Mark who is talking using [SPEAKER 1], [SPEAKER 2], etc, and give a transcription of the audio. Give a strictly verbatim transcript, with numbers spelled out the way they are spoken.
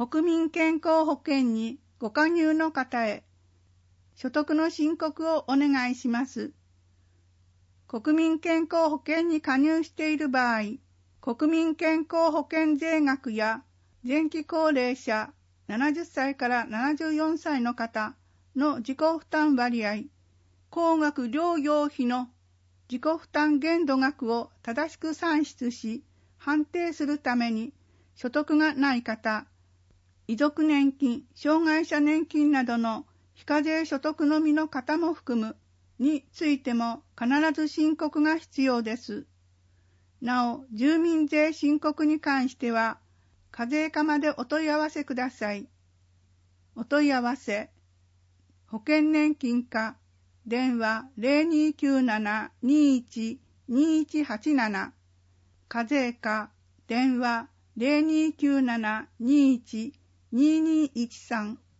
[SPEAKER 1] 国民健康保険にご加入の方へ、所得の申告をお願いします。国民健康保険に加入している場合、国民健康保険税額や前期高齢者ななじゅっさいからななじゅうよんさいの方の自己負担割合、高額療養費の自己負担限度額を正しく算出し、判定するために、所得がない方、遺族年金、障害者年金などの非課税所得のみの方も含むについても必ず申告が必要です。なお、住民税申告に関しては、課税課までお問い合わせください。お問い合わせ、保険年金課、電話 ゼロにきゅうなな にいち にいちはちなな、課税課、電話 ゼロにきゅうなな にいち ににいちさん